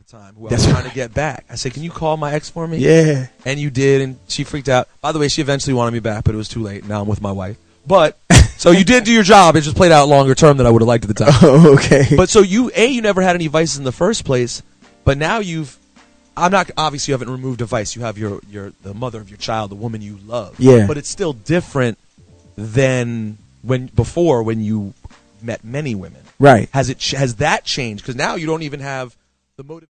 time who I was trying to get back. I said, can you call my ex for me? Yeah. And you did, and she freaked out. By the way, she eventually wanted me back, but it was too late. Now I'm with my wife. But, so you did do your job. It just played out longer term than I would have liked at the time. Oh, okay. But so you never had any vices in the first place, but now obviously you haven't removed a vice. You have the mother of your child, the woman you love. Yeah. But it's still different than when you met many women. Right. Has that changed? Because now you don't even have the motive.